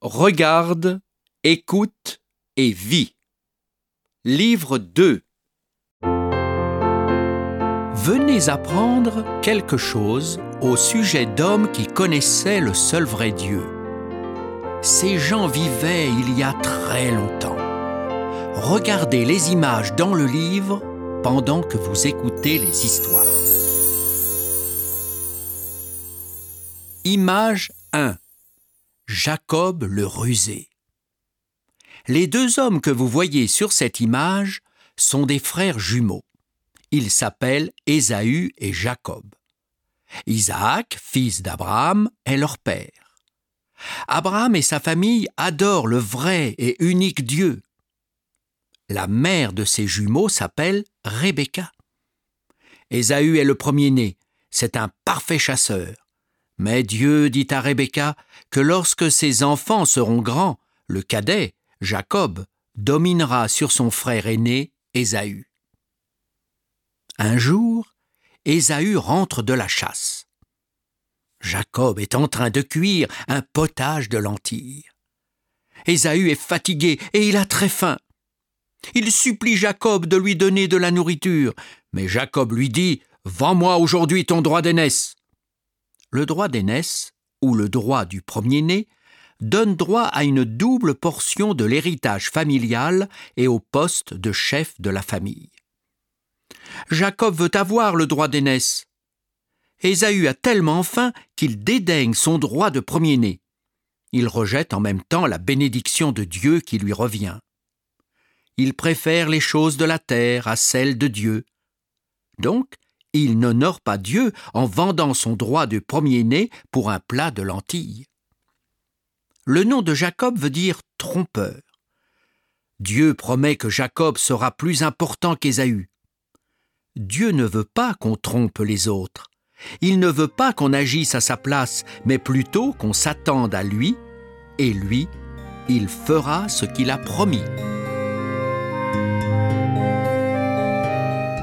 Regarde, écoute et vis. Livre 2. Venez apprendre quelque chose au sujet d'hommes qui connaissaient le seul vrai Dieu. Ces gens vivaient il y a très longtemps. Regardez les images dans le livre pendant que vous écoutez les histoires. Image 1. Jacob le rusé. Les deux hommes que vous voyez sur cette image sont des frères jumeaux. Ils s'appellent Ésaü et Jacob. Isaac, fils d'Abraham, est leur père. Abraham et sa famille adorent le vrai et unique Dieu. La mère de ces jumeaux s'appelle Rebecca. Ésaü est le premier-né, c'est un parfait chasseur. Mais Dieu dit à Rebecca que lorsque ses enfants seront grands, le cadet, Jacob, dominera sur son frère aîné, Ésaü. Un jour, Ésaü rentre de la chasse. Jacob est en train de cuire un potage de lentilles. Ésaü est fatigué et il a très faim. Il supplie Jacob de lui donner de la nourriture, mais Jacob lui dit « Vends-moi aujourd'hui ton droit d'aînesse ». Le droit d'aînesse, ou le droit du premier-né, donne droit à une double portion de l'héritage familial et au poste de chef de la famille. Jacob veut avoir le droit d'aînesse. Ésaü a tellement faim qu'il dédaigne son droit de premier-né. Il rejette en même temps la bénédiction de Dieu qui lui revient. Il préfère les choses de la terre à celles de Dieu. Donc, il n'honore pas Dieu en vendant son droit de premier-né pour un plat de lentilles. Le nom de Jacob veut dire trompeur. Dieu promet que Jacob sera plus important qu'Ésaü. Dieu ne veut pas qu'on trompe les autres. Il ne veut pas qu'on agisse à sa place, mais plutôt qu'on s'attende à lui, et lui, il fera ce qu'il a promis.